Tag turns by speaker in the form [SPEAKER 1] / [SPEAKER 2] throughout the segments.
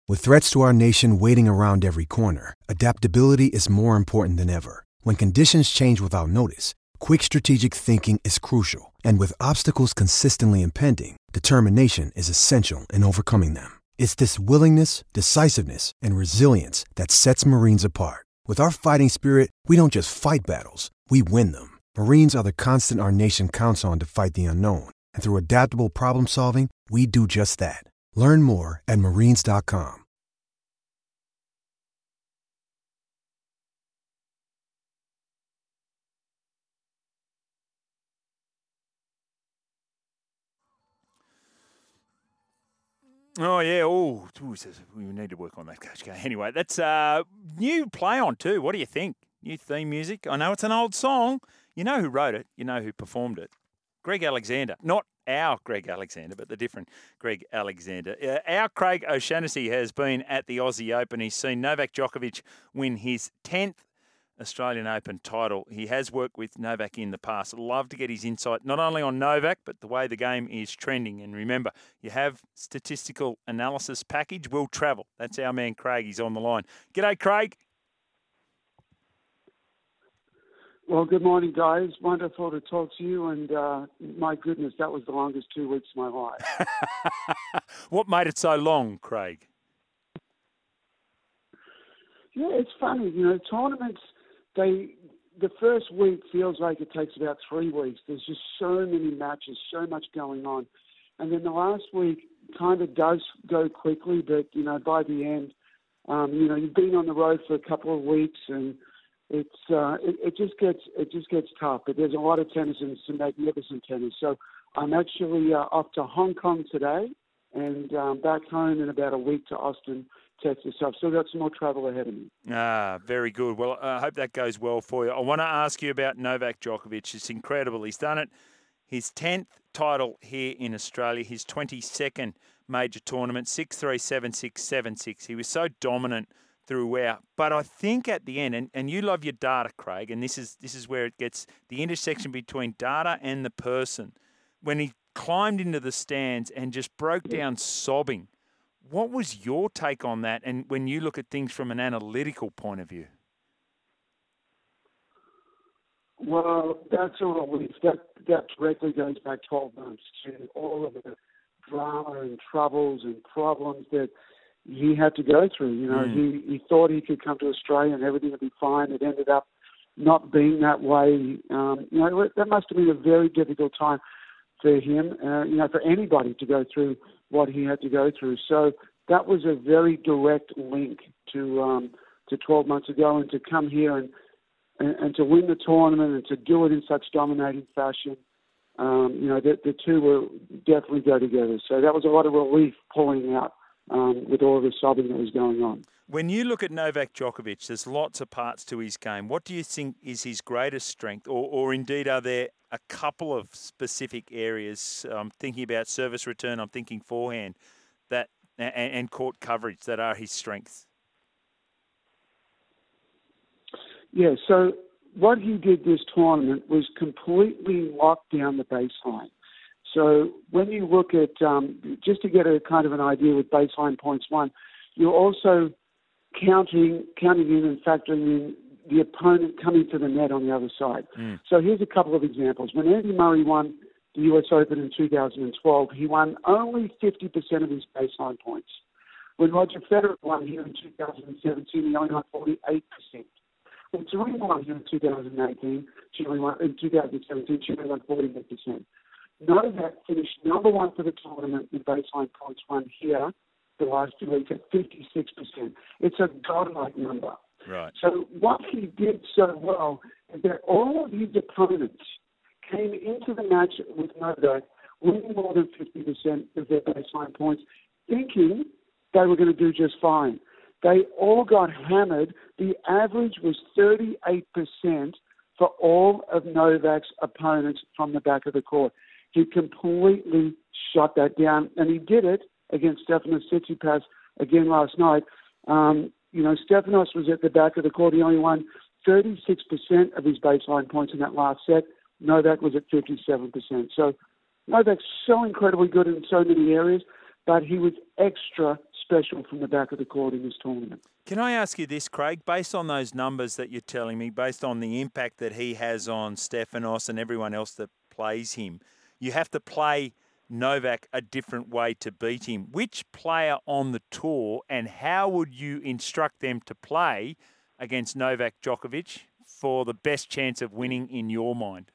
[SPEAKER 1] With threats to our nation waiting around every corner, adaptability is more important than ever. When conditions change without notice, quick strategic thinking is crucial. And with obstacles consistently impending, determination is essential in overcoming them. It's this willingness, decisiveness, and resilience that sets Marines apart. With our fighting spirit, we don't just fight battles, we win them. Marines are the constant our nation counts on to fight the unknown. And through adaptable problem solving, we do just that. Learn more at marines.com.
[SPEAKER 2] Oh, yeah. Oh, we need to work on that, Coach K. Anyway, that's new play on too. What do you think? New theme music. I know it's an old song. You know who wrote it. You know who performed it. Greg Alexander. Not our Greg Alexander, but the different Greg Alexander. Our Craig O'Shannessy has been at the Aussie Open. He's seen Novak Djokovic win his 10th Australian Open title. He has worked with Novak in the past. I'd love to get his insight not only on Novak, but the way the game is trending. And remember, you have statistical analysis package will travel. That's our man Craig. He's on the line. G'day, Craig.
[SPEAKER 3] Well, good morning, guys. Wonderful to talk to you. And my goodness, that was the longest 2 weeks of my life.
[SPEAKER 2] What made it so long, Craig?
[SPEAKER 3] Yeah, it's funny. You know, tournaments, the first week feels like it takes about 3 weeks. There's just so many matches, so much going on. And then the last week kind of does go quickly, but, you know, by the end, you know, you've been on the road for a couple of weeks and it just gets tough. But there's a lot of tennis and some magnificent tennis. So I'm actually off to Hong Kong today and back home in about a week to Austin, Texas. So I've still got some more travel ahead of me.
[SPEAKER 2] Very good. Well, I hope that goes well for you. I want to ask you about Novak Djokovic. It's incredible. He's done it. His 10th title here in Australia, his 22nd major tournament, 6-3, 7-6, 7-6. He was so dominant throughout. But I think at the end, and you love your data, Craig, and this is where it gets the intersection between data and the person. When he climbed into the stands and just broke down sobbing, what was your take on that? And when you look at things from an analytical point of view?
[SPEAKER 3] Well, that's a relief. That directly goes back 12 months to all of the drama and troubles and problems that he had to go through. You know, he thought he could come to Australia and everything would be fine. It ended up not being that way. You know, that must have been a very difficult time for him, you know, for anybody to go through what he had to go through. So that was a very direct link to 12 months ago, and to come here and to win the tournament and to do it in such dominating fashion. You know, the two will definitely go together. So that was a lot of relief pulling out with all the sobbing that was going on.
[SPEAKER 2] When you look at Novak Djokovic, there's lots of parts to his game. What do you think is his greatest strength, or indeed are there a couple of specific areas? I'm thinking about service return, I'm thinking forehand, and court coverage that are his strengths.
[SPEAKER 3] Yeah, so what he did this tournament was completely lock down the baseline. So when you look at, just to get a kind of an idea with baseline points one, you're also counting in and factoring in the opponent coming to the net on the other side. So here's a couple of examples. When Andy Murray won the US Open in 2012, he won only 50% of his baseline points. When Roger Federer won here in 2017, he only won 48%. When Serena won here in 2018, she only won 41%. Novak finished number one for the tournament in baseline points won here the last 2 weeks at 56%. It's a godlike number.
[SPEAKER 2] Right.
[SPEAKER 3] So what he did so well is that all of his opponents came into the match with Novak winning more than 50% of their baseline points, thinking they were going to do just fine. They all got hammered. The average was 38% for all of Novak's opponents from the back of the court. He completely shut that down, and he did it against Stefanos Tsitsipas again last night. You know, Stefanos was at the back of the court. He only won 36% of his baseline points in that last set. Novak was at 57%. So Novak's so incredibly good in so many areas, but he was extra special from the back of the court in this tournament.
[SPEAKER 2] Can I ask you this, Craig? Based on those numbers that you're telling me, based on the impact that he has on Stefanos and everyone else that plays him, you have to play Novak a different way to beat him. Which player on the tour and how would you instruct them to play against Novak Djokovic for the best chance of winning in your mind?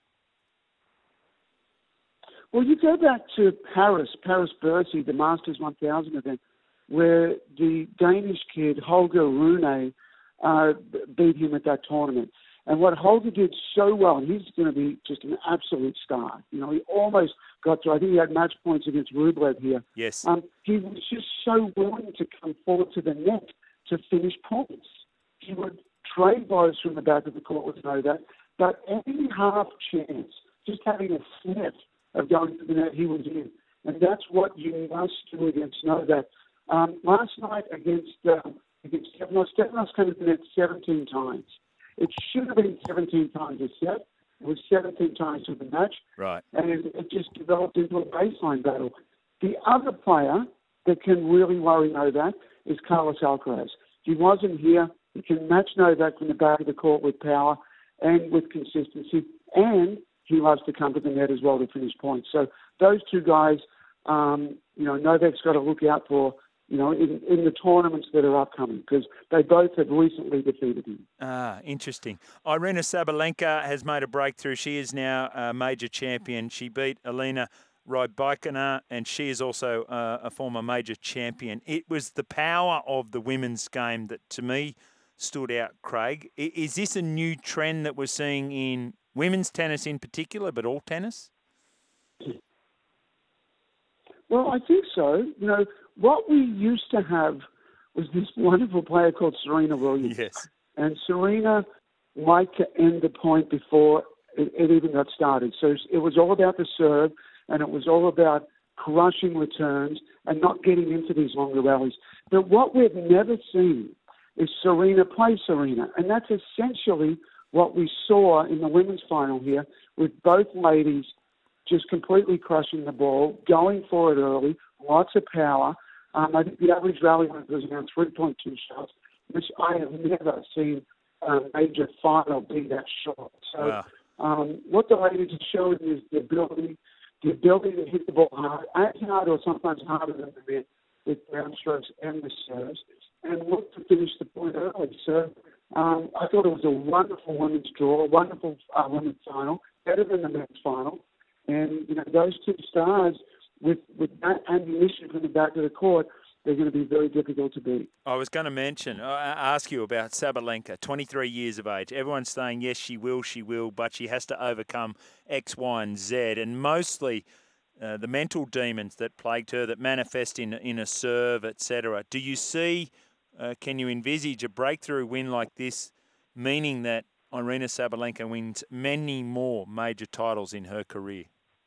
[SPEAKER 3] Well, you go back to Paris Bercy, the Masters 1000 event, where the Danish kid, Holger Rune, beat him at that tournament. And what Holger did so well, and he's going to be just an absolute star. You know, he almost got to, I think he had match points against Rublev here.
[SPEAKER 2] Yes.
[SPEAKER 3] He was just so willing to come forward to the net to finish points. He would trade blows from the back of the court with Novak, but any half chance, just having a sniff of going to the net, he was in. And that's what you must do against Novak. Last night against Stefanos came to the net 17 times. It should have been 17 times a set. It was 17 times to the match.
[SPEAKER 2] Right.
[SPEAKER 3] And it just developed into a baseline battle. The other player that can really worry Novak is Carlos Alcaraz. He wasn't here. He can match Novak from the back of the court with power and with consistency, and he loves to come to the net as well to finish points. So those two guys, Novak's got to look out for, in the tournaments that are upcoming, because they both have recently defeated him.
[SPEAKER 2] Interesting. Aryna Sabalenka has made a breakthrough. She is now a major champion. She beat Elena Rybakina, and she is also a former major champion. It was the power of the women's game that, to me, stood out, Craig. Is this a new trend that we're seeing in women's tennis in particular, but all tennis?
[SPEAKER 3] Well, I think so. What we used to have was this wonderful player called Serena Williams.
[SPEAKER 2] Yes.
[SPEAKER 3] And Serena liked to end the point before it even got started. So it was all about the serve, and it was all about crushing returns and not getting into these longer rallies. But what we've never seen is Serena play Serena. And that's essentially what we saw in the women's final here, with both ladies just completely crushing the ball, going for it early, lots of power. I think the average rally was around 3.2 shots, which I have never seen a major final be that short. So what the ladies are showing is the ability to hit the ball hard, as hard or sometimes harder than the men, with ground strokes and the serves, and look to finish the point early. So I thought it was a wonderful women's draw, a wonderful women's final, better than the men's final. And, those two stars, with that ammunition from the back of the court, they're going to be very difficult to beat.
[SPEAKER 2] I was going to ask you about Sabalenka, 23 years of age. Everyone's saying, yes, she will, but she has to overcome X, Y, and Z. And mostly the mental demons that plagued her, that manifest in a serve, etc. Do you see, can you envisage a breakthrough win like this, meaning that Aryna Sabalenka wins many more major titles in her career?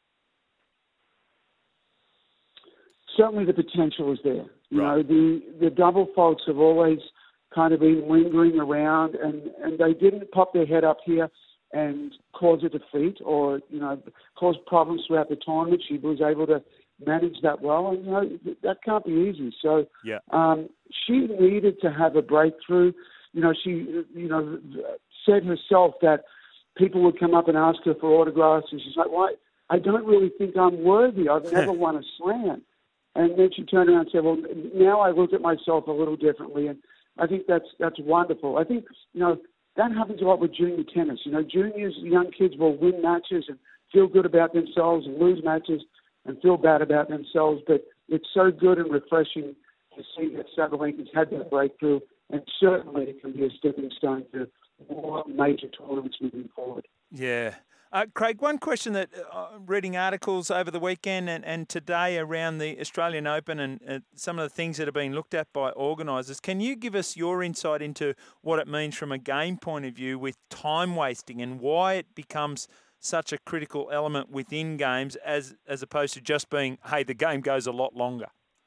[SPEAKER 3] Certainly the potential is there. The double faults have always kind of been lingering around, and they didn't pop their head up here and cause a defeat or, cause problems throughout the tournament. She was able to manage that well, and, that can't be easy. So she needed to have a breakthrough. She, said herself that people would come up and ask her for autographs, and she's like, "Why? I don't really think I'm worthy. I've never won a slam." And then she turned around and said, "Well, now I look at myself a little differently," and I think that's wonderful. I think that happens a lot with junior tennis. Juniors, young kids will win matches and feel good about themselves, and lose matches and feel bad about themselves. But it's so good and refreshing to see that Sabalenka's had that breakthrough, and certainly it can be a stepping stone to more major tournaments moving forward.
[SPEAKER 2] Yeah. Craig, one question that reading articles over the weekend and today around the Australian Open and some of the things that are being looked at by organisers, can you give us your insight into what it means from a game point of view with time wasting and why it becomes such a critical element within games as opposed to just being, hey, the game goes a lot longer?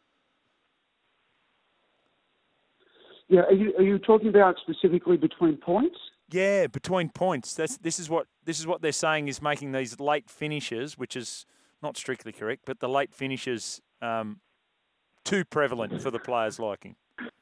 [SPEAKER 3] Yeah, are you talking about specifically between points?
[SPEAKER 2] Yeah, between points. This is what they're saying is making these late finishes, which is not strictly correct, but the late finishes too prevalent for the players' liking.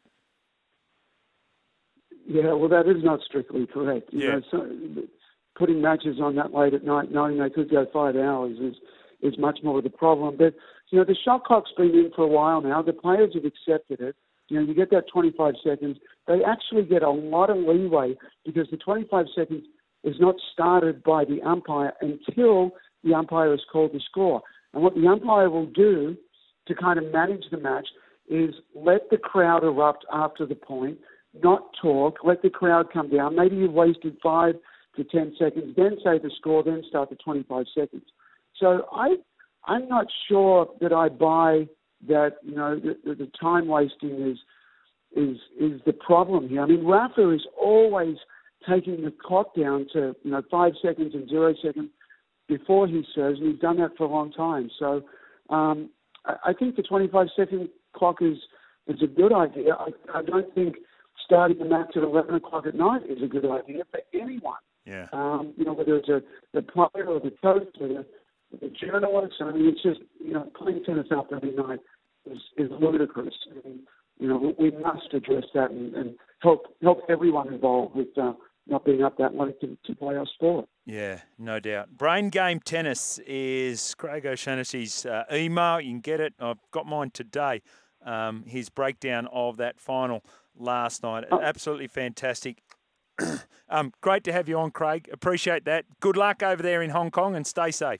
[SPEAKER 3] Yeah, well, that is not strictly correct. You
[SPEAKER 2] Yeah.
[SPEAKER 3] know, so putting matches on that late at night, knowing they could go 5 hours, is much more of the problem. But, you know, the shot clock's been in for a while now. The players have accepted it. You know, you get that 25 seconds. They actually get a lot of leeway because the 25 seconds is not started by the umpire until the umpire has called the score. And what the umpire will do to kind of manage the match is let the crowd erupt after the point, not talk, let the crowd come down. Maybe you've wasted 5 to 10 seconds, then say the score, then start the 25 seconds. So I'm not sure that I buy that, you know, the time wasting is the problem here. I mean, Rafa is always taking the clock down to, you know, 5 seconds and 0 seconds before he serves, and he's done that for a long time. So I think the 25-second clock is a good idea. I don't think starting the match at 11 o'clock at night is a good idea for anyone.
[SPEAKER 2] Yeah.
[SPEAKER 3] You know, whether it's the player or the coach or the journalist. I mean, it's just, you know, playing tennis out every night is ludicrous. And, you know, we must address that and help everyone involved with not being up that late to play our sport.
[SPEAKER 2] Yeah, no doubt. Brain Game Tennis is Craig O'Shaughnessy's email. You can get it. I've got mine today. His breakdown of that final last night. Absolutely fantastic. Great to have you on, Craig. Appreciate that. Good luck over there in Hong Kong and stay safe.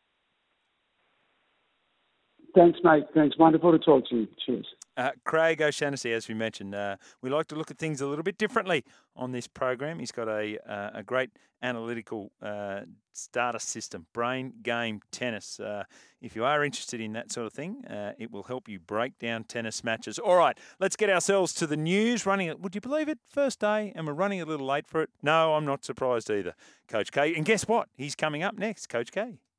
[SPEAKER 3] Thanks, mate. Thanks. Wonderful to talk to you. Cheers.
[SPEAKER 2] Craig O'Shaughnessy, as we mentioned, we like to look at things a little bit differently on this program. He's got a great analytical data system, Brain Game Tennis. If you are interested in that sort of thing, it will help you break down tennis matches. All right, let's get ourselves to the news. Would you believe it? First day, and we're running a little late for it. No, I'm not surprised either, Coach K. And guess what? He's coming up next, Coach K.